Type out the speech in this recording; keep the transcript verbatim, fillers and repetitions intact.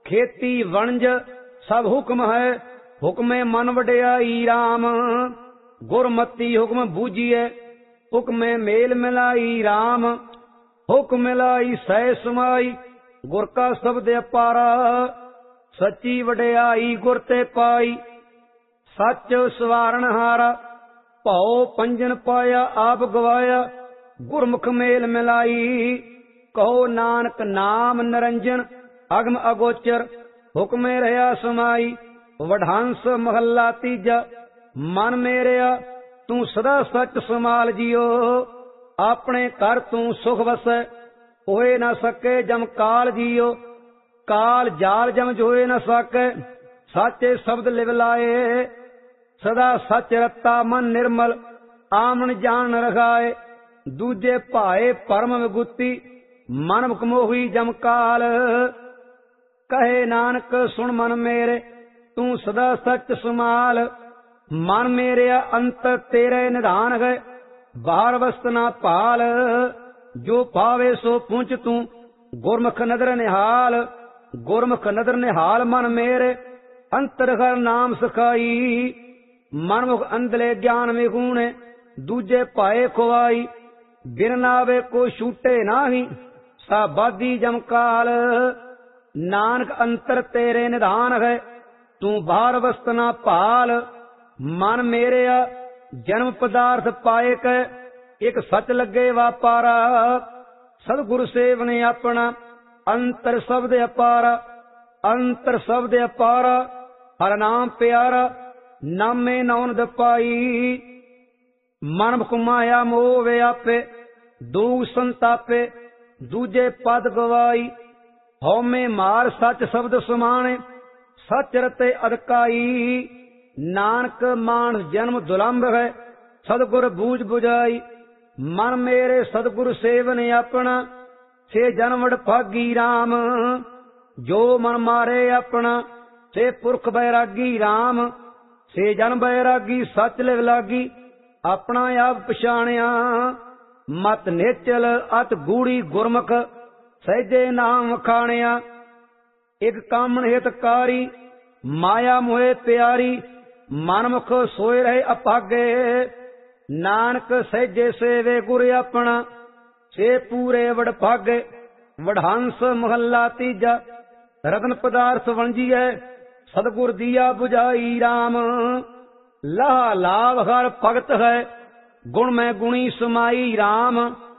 खेती वणज सब हुक्म है, हुक्मे मन वड्याई राम। गुरमति हुक्म बूझिए, हुक्मे मेल मिलाई राम। हुक्म मिलाई सह समाई, गुर का शब्द अपारा। सच्ची वड्याई गुर ते पाई, सच सवारण हारा। भाओ पंजन पाया आप गवाया, गुरमुख मेल मिलाई। कहो नानक नाम निरंजन, अगम अगोचर, हुक्मे रहा समाई। वढांस महला तीजा, मन मेरिया तू सदा सच समाल जियो। अपने कर तू सुख वसै, होए न सके जम काल जियो। काल जाल जम जोए न सके, साचे शब्द लिव लाए। सदा सच रत्ता मन निर्मल, आमन जान रखाए। दूजे भाए परम विभूति, मन मुख मोही जम काल। कहे नानक सुन मन मेरे, तू सदा सच समाल। मन मेरे अंत तेरे निधान है, बाहर वस्त ना पाल। जो पावे सो पूंछ तू, गुरमुख नदर निहाल। गुरमुख नदर निहाल मन मेरे, अंतर हर नाम सखाई। मनमुख अंधले ज्ञान विगुणे, दूजे पाए खुआई। बिन नावे को छूटे नाही, साबादी जमकाल। नानक अंतर तेरे निधान है, तू बाहर वस्त ना पाल। मन मेरे जन्म पदार्थ पाए कै, एक सच लगे वापारा। सतगुरु सेवने अपना, अंतर शब्द अपारा। अंतर शब्द अपारा, हर नाम प्यारा। नामे नौन दपाई। मन मुख माया मोह व्यापे, दूग संतापे, दूजे पद गवाई। हौमे मार सच शब्द समाने, सच रते अदकाई। नानक मानस जन्म दुलंभ है, सदगुर बूझ बुझाई। मन मेरे सदगुरु सेवन अपना, से जन्म भागी राम। जो मन मारे अपना, से पुरख बैरागी राम। से जन बैरागी सच लिव लागी, अपना आप पछाणिया। मत नेचल अत गूढ़ी गुरमुख, सहजे नाम खाणिया। एक कामन हितकारी, माया मोहे प्यारी। मनमुख सोए रहे अपागे, नानक सहजे सेवे गुर अपना। से पूरे वड भागे, वढांस महला तीजा। रतन पदार्थ वंजीए, सदगुर दिया बुझाई राम। लाह लाभ हर भगत है, गुण में गुणी समाई राम।